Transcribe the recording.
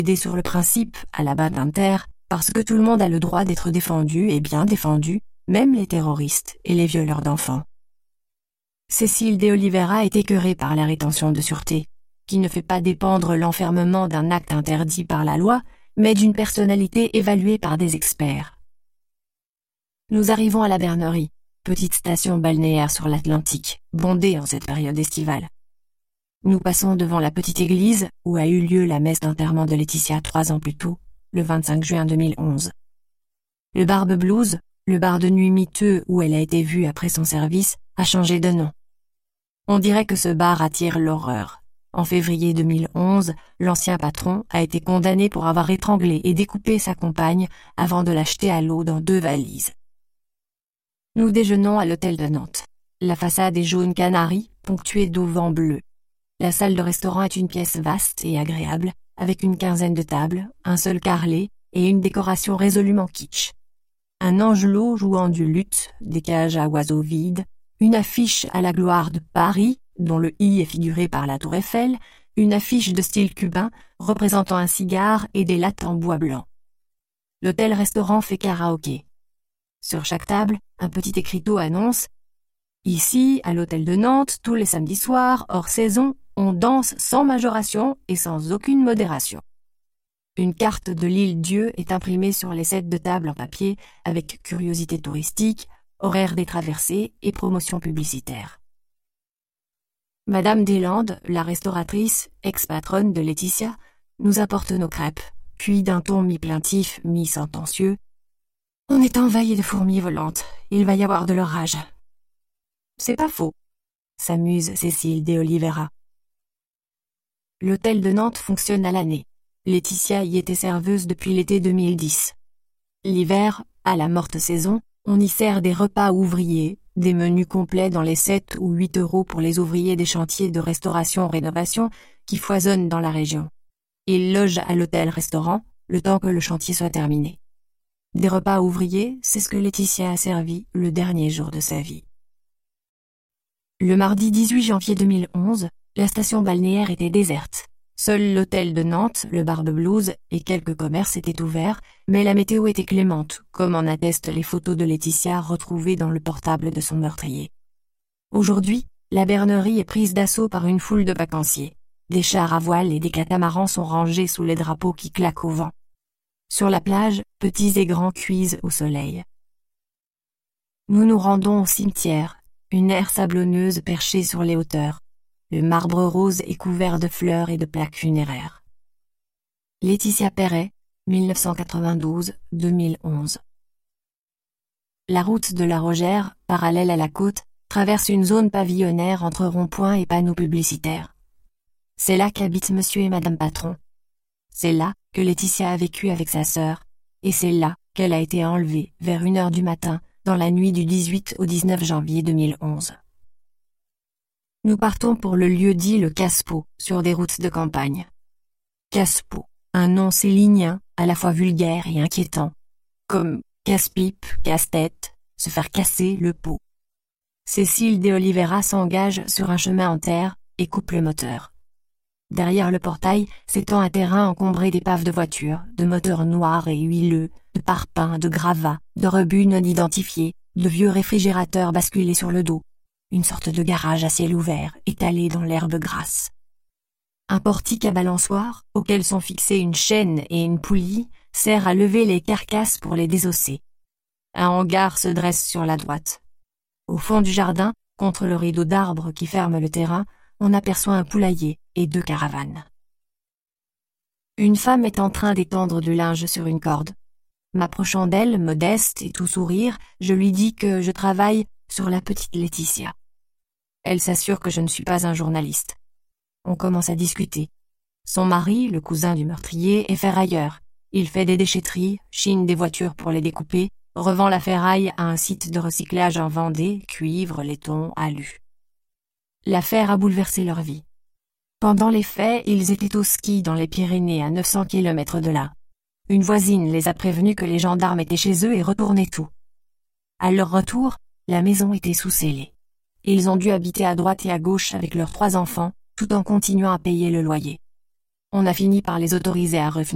Aider sur le principe, à la base d'Inter, parce que tout le monde a le droit d'être défendu et bien défendu, même les terroristes et les violeurs d'enfants. Cécile de Oliveira est écœurée par la rétention de sûreté, qui ne fait pas dépendre l'enfermement d'un acte interdit par la loi, mais d'une personnalité évaluée par des experts. Nous arrivons à la Bernerie, petite station balnéaire sur l'Atlantique, bondée en cette période estivale. Nous passons devant la petite église où a eu lieu la messe d'enterrement de Laetitia 3 ans plus tôt, le 25 juin 2011. Le Barbe Blues, le bar de nuit miteux où elle a été vue après son service, a changé de nom. On dirait que ce bar attire l'horreur. En février 2011, l'ancien patron a été condamné pour avoir étranglé et découpé sa compagne avant de la jeter à l'eau dans 2 valises. Nous déjeunons à l'hôtel de Nantes. La façade est jaune canari, ponctuée d'auvents bleus. La salle de restaurant est une pièce vaste et agréable, avec une quinzaine de tables, un seul carrelet et une décoration résolument kitsch. Un angelot jouant du luth, des cages à oiseaux vides, une affiche à la gloire de Paris, dont le I est figuré par la tour Eiffel, une affiche de style cubain représentant un cigare et des lattes en bois blanc. L'hôtel-restaurant fait karaoké. Sur chaque table, un petit écriteau annonce « Ici, à l'hôtel de Nantes, tous les samedis soirs, hors saison, on danse sans majoration et sans aucune modération. » Une carte de l'île Dieu est imprimée sur les 7 de table en papier avec curiosités touristiques, horaires des traversées et promotions publicitaires. Madame Deslandes, la restauratrice, ex-patronne de Laetitia, nous apporte nos crêpes, puis d'un ton mi-plaintif, mi-sentencieux. « On est envahi de fourmis volantes, il va y avoir de l'orage. » « C'est pas faux, » s'amuse Cécile de Oliveira. L'hôtel de Nantes fonctionne à l'année. Laetitia y était serveuse depuis l'été 2010. L'hiver, à la morte saison, on y sert des repas ouvriers, des menus complets dans les 7 ou 8 € pour les ouvriers des chantiers de restauration-rénovation qui foisonnent dans la région. Ils logent à l'hôtel-restaurant, le temps que le chantier soit terminé. Des repas ouvriers, c'est ce que Laetitia a servi le dernier jour de sa vie. Le mardi 18 janvier 2011, la station balnéaire était déserte. Seul l'hôtel de Nantes, le Barbe Blues et quelques commerces étaient ouverts, mais la météo était clémente, comme en attestent les photos de Laetitia retrouvées dans le portable de son meurtrier. Aujourd'hui, la Bernerie est prise d'assaut par une foule de vacanciers. Des chars à voile et des catamarans sont rangés sous les drapeaux qui claquent au vent. Sur la plage, petits et grands cuisent au soleil. Nous nous rendons au cimetière, une aire sablonneuse perchée sur les hauteurs. Le marbre rose est couvert de fleurs et de plaques funéraires. Laetitia Perret, 1992-2011. La route de la Rogère, parallèle à la côte, traverse une zone pavillonnaire entre ronds-points et panneaux publicitaires. C'est là qu'habitent monsieur et madame Patron. C'est là que Laetitia a vécu avec sa sœur, et c'est là qu'elle a été enlevée vers 1 h du matin, dans la nuit du 18 au 19 janvier 2011. Nous partons pour le lieu-dit le Casse-Pot, sur des routes de campagne. Casse-Pot, un nom célinien, à la fois vulgaire et inquiétant, comme casse-pipe, casse-tête, se faire casser le pot. Cécile de Oliveira s'engage sur un chemin en terre et coupe le moteur. Derrière le portail s'étend un terrain encombré d'épaves de voitures, de moteurs noirs et huileux, de parpaings, de gravats, de rebuts non identifiés, de vieux réfrigérateurs basculés sur le dos. Une sorte de garage à ciel ouvert, étalé dans l'herbe grasse. Un portique à balançoire, auquel sont fixées une chaîne et une poulie, sert à lever les carcasses pour les désosser. Un hangar se dresse sur la droite. Au fond du jardin, contre le rideau d'arbres qui ferme le terrain, on aperçoit un poulailler et 2 caravanes. Une femme est en train d'étendre du linge sur une corde. M'approchant d'elle, modeste et tout sourire, je lui dis que je travaille sur la petite Laetitia. Elle s'assure que je ne suis pas un journaliste. On commence à discuter. Son mari, le cousin du meurtrier, est ferrailleur. Il fait des déchetteries, chine des voitures pour les découper, revend la ferraille à un site de recyclage en Vendée, cuivre, laiton, alu. L'affaire a bouleversé leur vie. Pendant les faits, ils étaient au ski dans les Pyrénées à 900 km de là. Une voisine les a prévenus que les gendarmes étaient chez eux et retournaient tout. À leur retour, la maison était sous scellé. Ils ont dû habiter à droite et à gauche avec leurs 3 enfants, tout en continuant à payer le loyer. On a fini par les autoriser à revenir.